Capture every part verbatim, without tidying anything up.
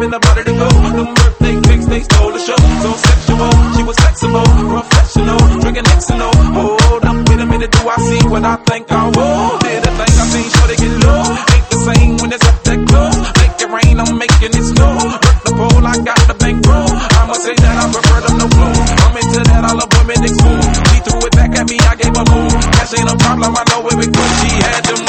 been the body to go. Them birthday cakes, they stole the show. So sexual, she was flexible, professional, drinking X and O. Hold up, wait a minute, do I see what I think I will? Did a thing I seen, sure they get low. Ain't the same when it's up that close. Make it rain, I'm making it snow. Work the pole, I got the bankroll. I'ma say that I prefer them no flow. I'm into that, all the women exposed. She threw it back at me, I gave her more. Cash ain't a problem, I know where it goes. She had them.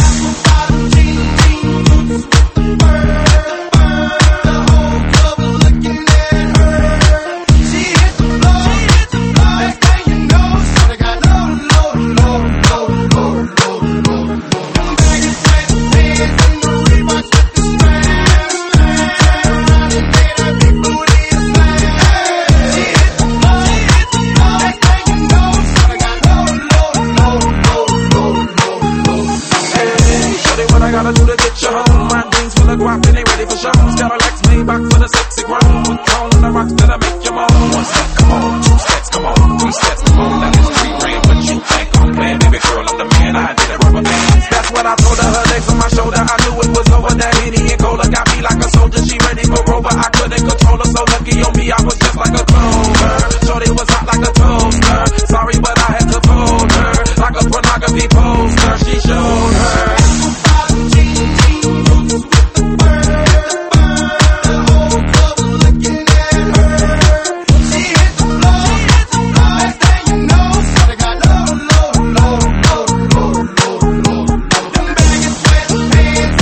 Them baggy sweatpants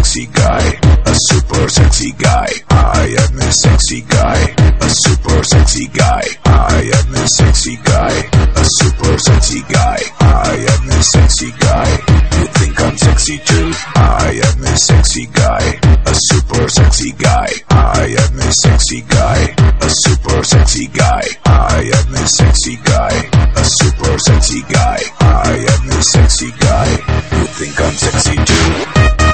sexy guy, a super sexy guy. I am a sexy guy, a super sexy guy. I am a sexy guy, a super sexy guy. I am a sexy guy. You think I'm sexy too? I am a sexy guy, a super sexy guy. I am a sexy guy, a super sexy guy. I am a sexy guy, a super sexy guy. I am a sexy guy. You think I'm sexy too?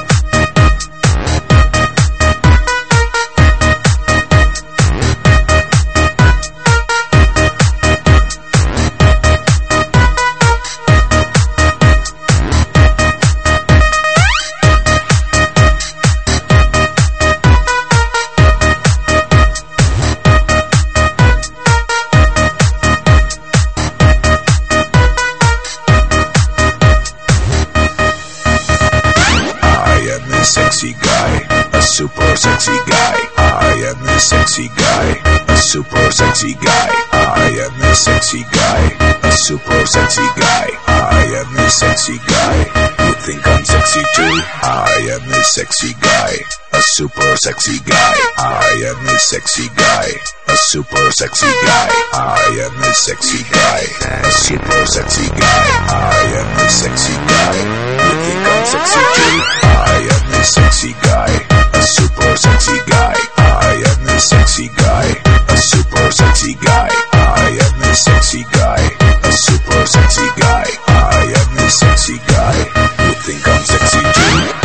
Sexy guy, a super sexy guy. I am a sexy guy, a super sexy guy. I am a sexy guy, a super sexy guy. I am a sexy guy. You think I'm sexy too? I am a sexy guy, a super sexy guy. I am a sexy guy, a super sexy guy. I am a sexy guy, a super sexy guy. I am a sexy guy. You think I'm sexy too? I am a sexy guy, a super sexy guy. I am a sexy guy, a super sexy guy. I am a sexy guy, a super sexy guy. I am a sexy guy. You think I'm sexy too?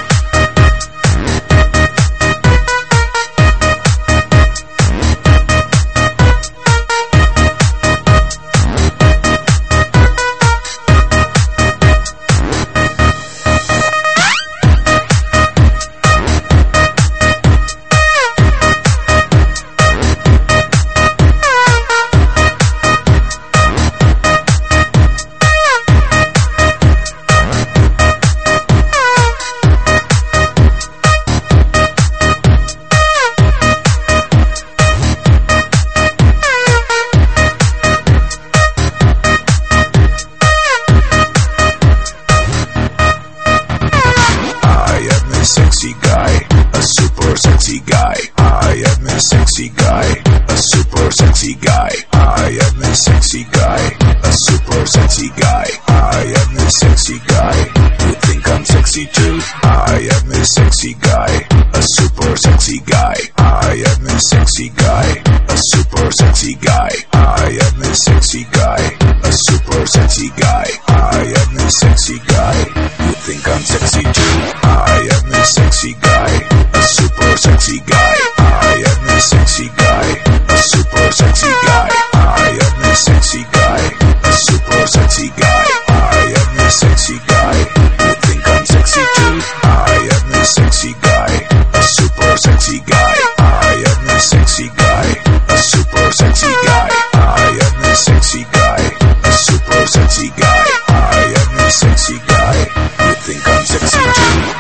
Sexy guy, a super sexy guy. I am a sexy guy, a super sexy guy. I am a sexy guy, a super sexy guy. I am a sexy guy. You think I'm sexy too? I am a sexy guy, a super sexy guy. I am a sexy guy, a super sexy guy. I am a sexy guy, a super sexy guy. I am a sexy guy. You think I'm sexy too? I am a sexy guy, a super sexy guy. I am a sexy guy, a super sexy guy. I am a sexy guy, a super sexy guy. I am a sexy guy. You think I'm sexy too? I am a sexy guy, a super sexy guy. I am a sexy guy, a super sexy guy. I am a sexy guy, a super sexy guy. I am a sexy guy. You think I'm sexy too?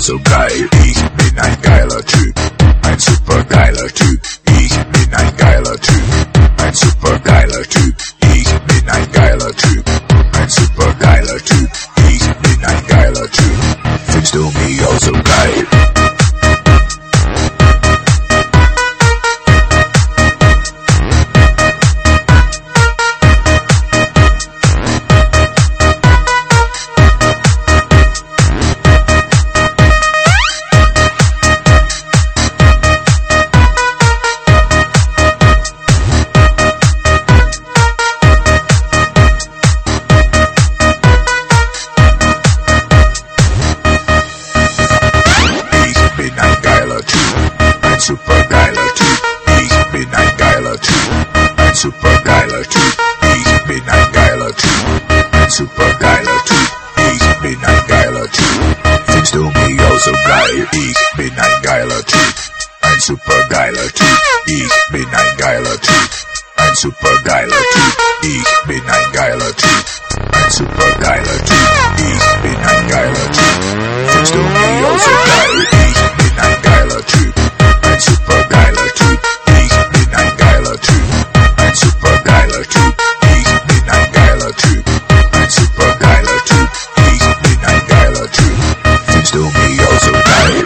genauso geil. Ich bin ein geiler Typ, ein super geiler Typ. Ich bin ein geiler Typ, ein super geiler Typ. Ich bin ein geiler Typ, ein super geiler Typ. Ich bin ein geiler Typ. Findest du mich auch so geil? Super geiler Typ, ich bin ein geiler Typ, ein super geiler Typ, ich bin ein geiler Typ, ein super geiler Typ, ich bin ein geiler Typ. Findest du mich auch so geil? Ich bin ein geiler Typ, ein super geiler Typ, ich bin ein geiler Typ, ein super geiler Typ, ich bin ein geiler Typ, ein super geiler Typ, ich bin ein geiler Typ. Findest du mich auch so geil? Ich bin ein geiler Typ. Ein super geiler Typ, ich bin ein geiler Typ, ein super geiler Typ, ich bin ein geiler Typ, ein super geiler Typ, ich bin ein geiler Typ. Findest du mich auch so geil?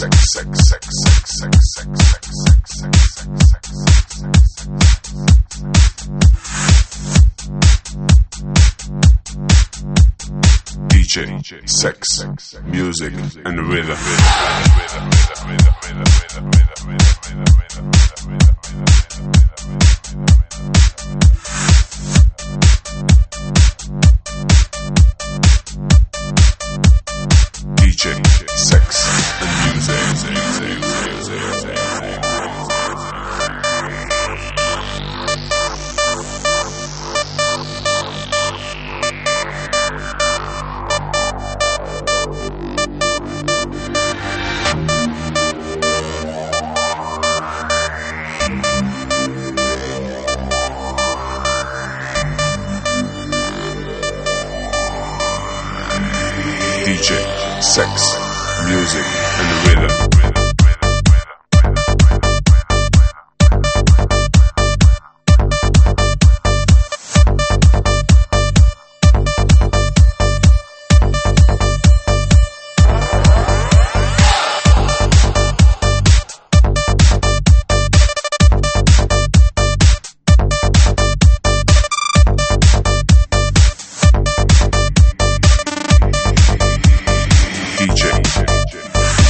sex, sex, sex, sex, sex, sex, sex, sex, sex, sex, D J, sex, music, and rhythm. D J, sex, and music. D J, sex, music, and rhythm. D J,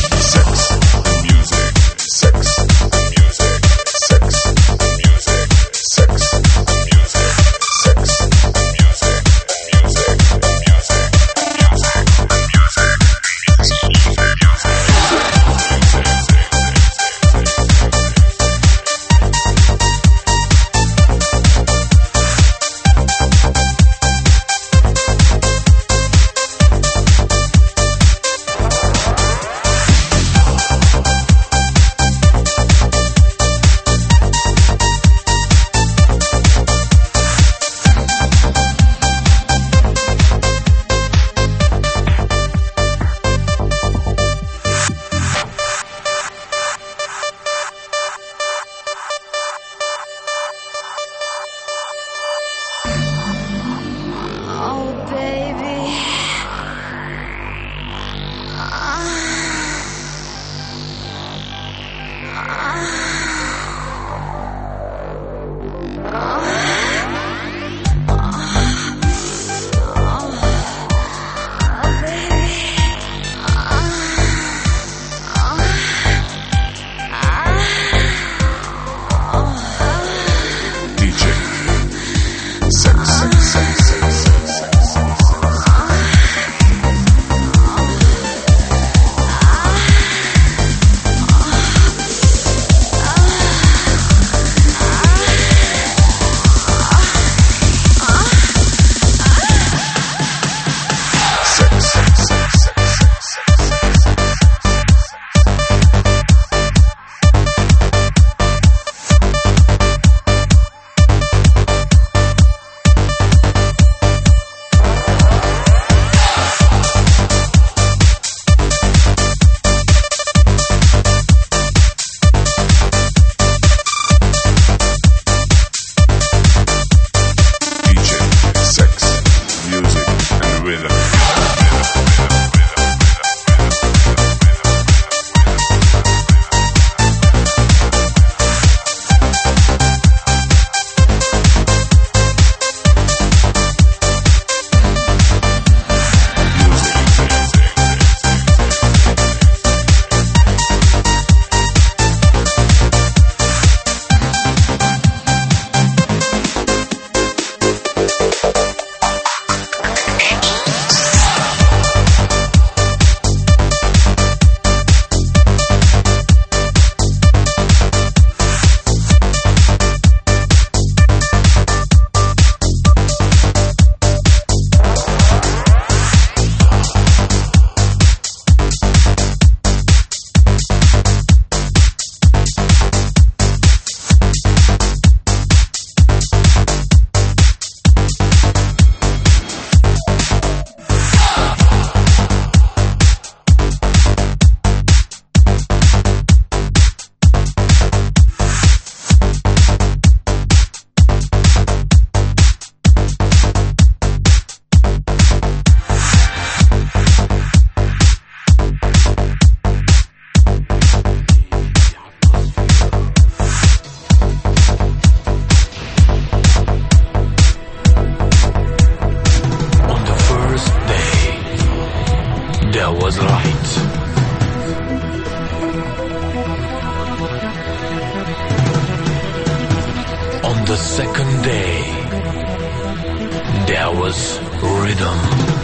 the second day, there was rhythm.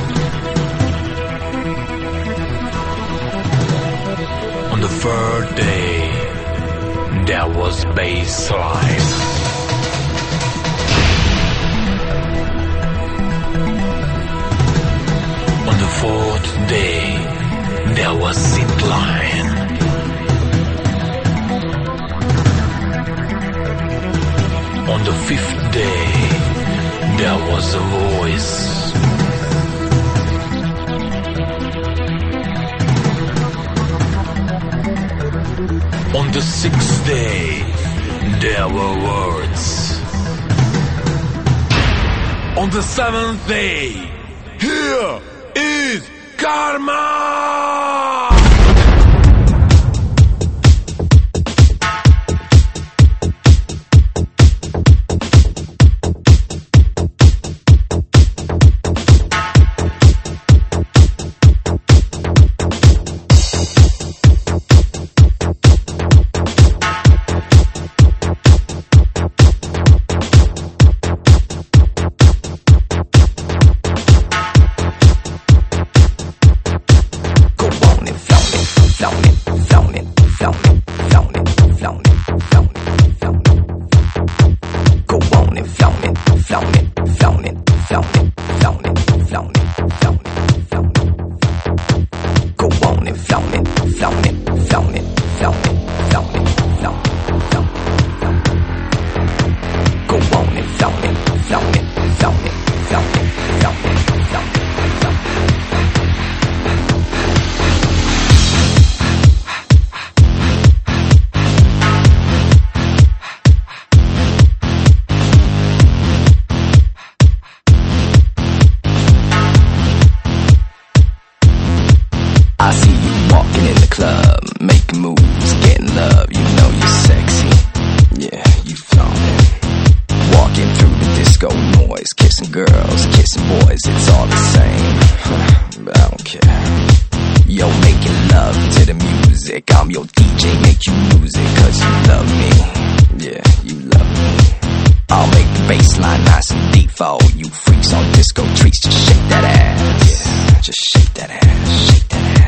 On the third day, there was bass line. On the fourth day, there was synth line. On the fifth day, there was a voice. On the sixth day, there were words. On the seventh day, here is karma! I see you walking in the club, making moves, getting love, you know you're sexy. Yeah, you flaunting. Walking through the disco noise, kissing girls, kissing boys, it's all the same. But I don't care. Yo, making love to the music, I'm your D J, make you lose it, cause you love me. Yeah, you love me. I'll make the bassline nice and deep for all you freaks on disco treats, just shake that ass. Yeah, just shake that ass, shake that ass.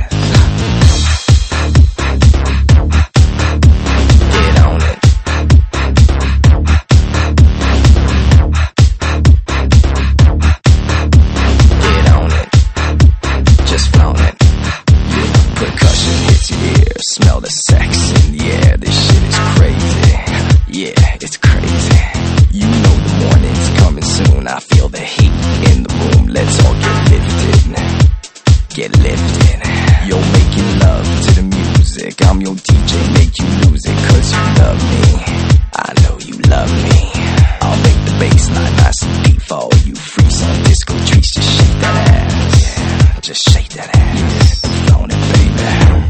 Smell the sex in the air, this shit is crazy. Yeah, it's crazy. You know the morning's coming soon, I feel the heat in the room. Let's all get lifted, get lifted. You're making love to the music, I'm your D J, make you lose it, cause you love me. I know you love me. I'll make the bass line nice and deep for all you freaks on disco treats. Just shake that ass, yeah, just shake that ass, and flown it, baby.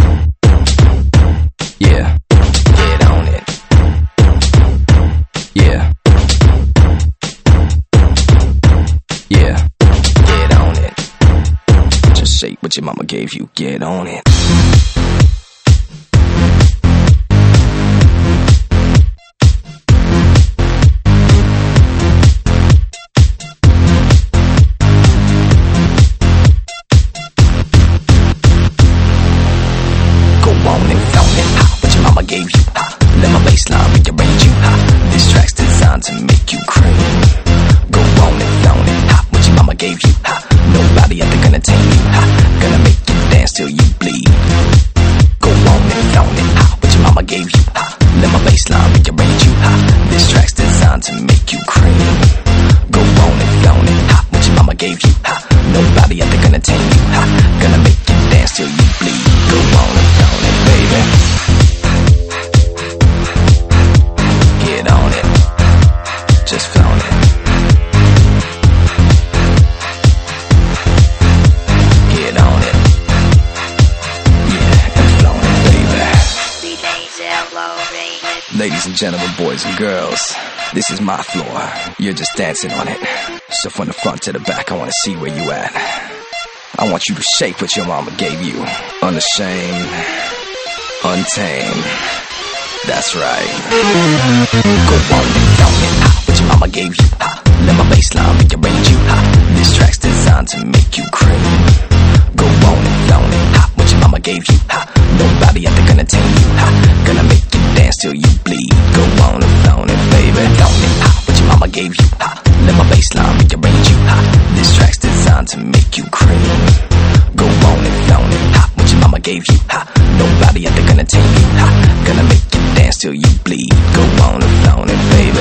Yeah, get on it. Yeah. Yeah, get on it. Just shake what your mama gave you, get on it. Gave you, ha. Let my bassline rearrange you, ha. This track's designed to make you cream. Go on and flaunt it, ha. What your mama gave you, ha. Nobody out there gonna tame you, ha. Gonna make you dance till you bleed. Go on and flaunt it, ha. What your mama gave you, ha. Let my bassline rearrange you, ha. This track's designed to make you cream. Go on and flaunt it, ha. What your mama gave you, ha. Nobody out there gonna tame you, ha. Gonna make you dance till you bleed. Go on and flaunt it, baby. Get on it, just flaunt it. Get on it, yeah, and flaunt it, baby. Ladies and gentlemen, boys and girls, this is my floor. You're just dancing on it. So from the front to the back, I wanna see where you at. I want you to shake what your mama gave you. Unashamed, untamed. That's right. Go on and flaunt it. mama gave you. Ha, let my bassline rearrange you. Ha, this track's designed to make you cream. Go on and flaunt it. Ha, what your mama gave you. Ha, nobody out there gonna tame you. Ha, gonna make you dance till you bleed. Go on and flaunt it, baby. Flaunt it. Ha, what your mama gave you. Ha, let my bassline rearrange you. Ha, this track's designed to make you cream. Go on and flaunt it. Ha, what your mama gave you. Ha, nobody out there gonna tame you. Ha, gonna make you dance till you bleed. Go on and flaunt it, baby.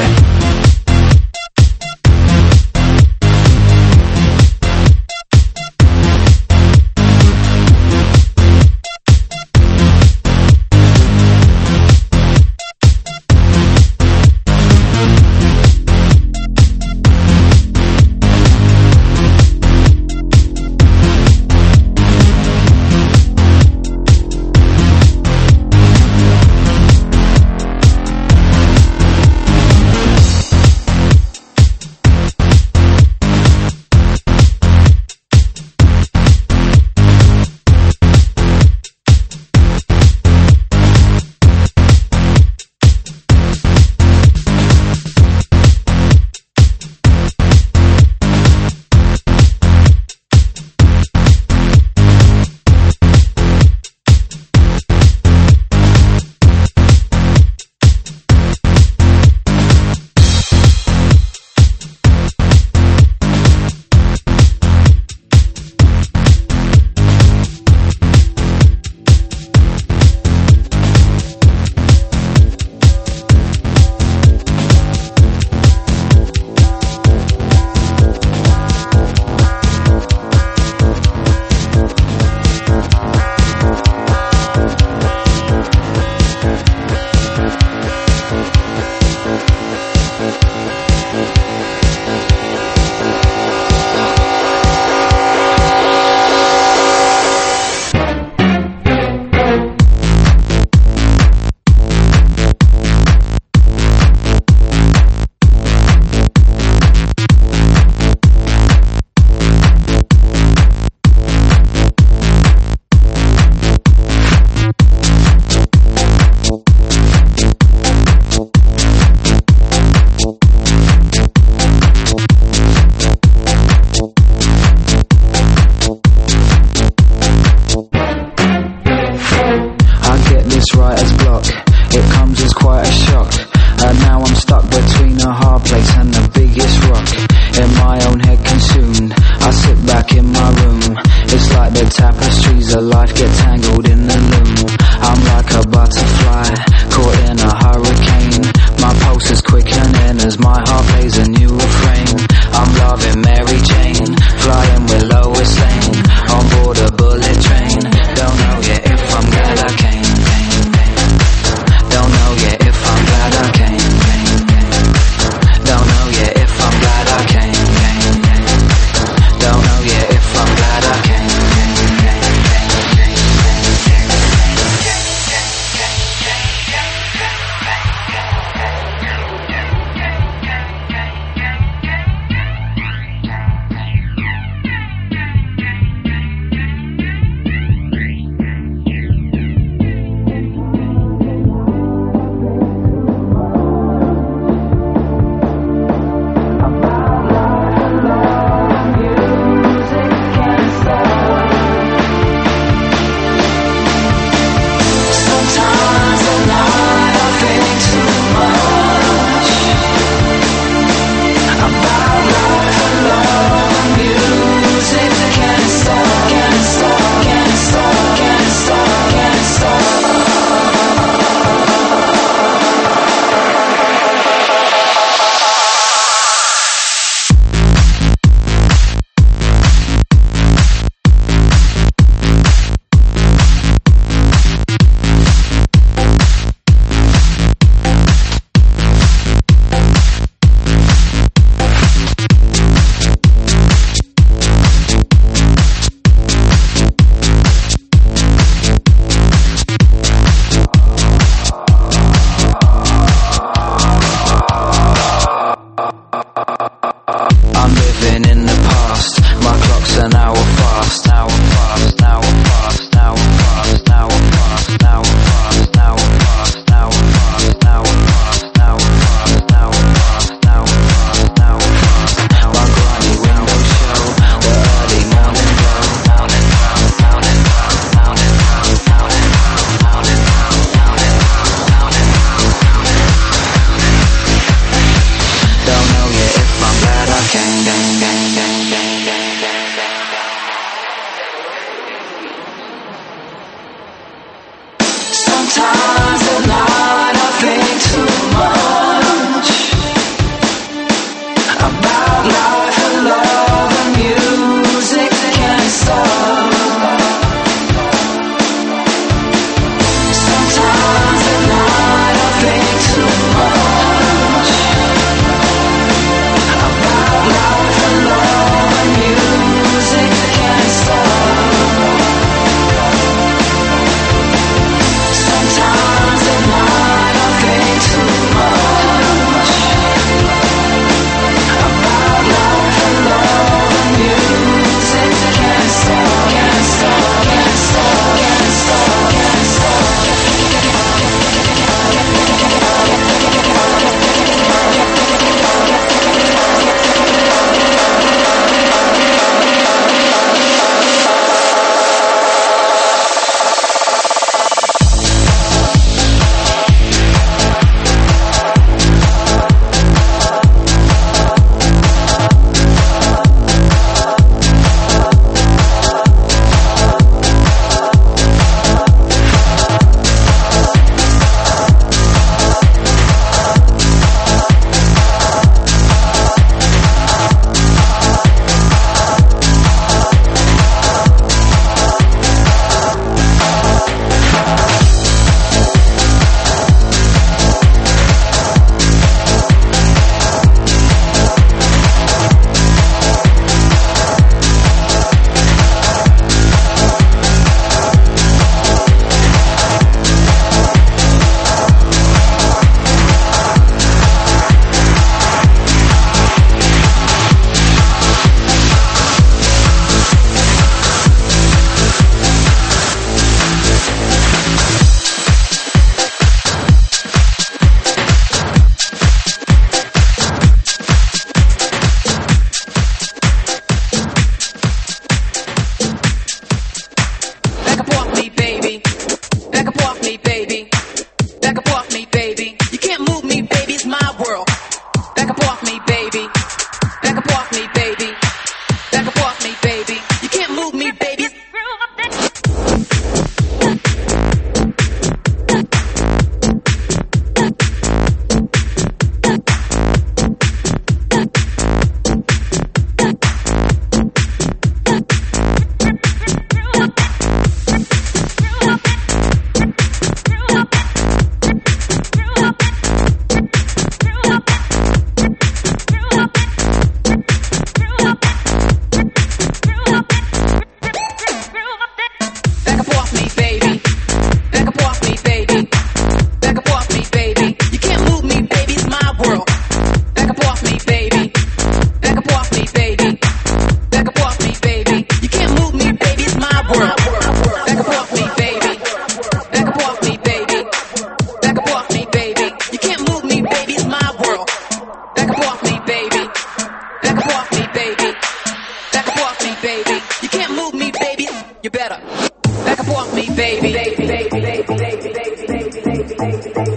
Thank you.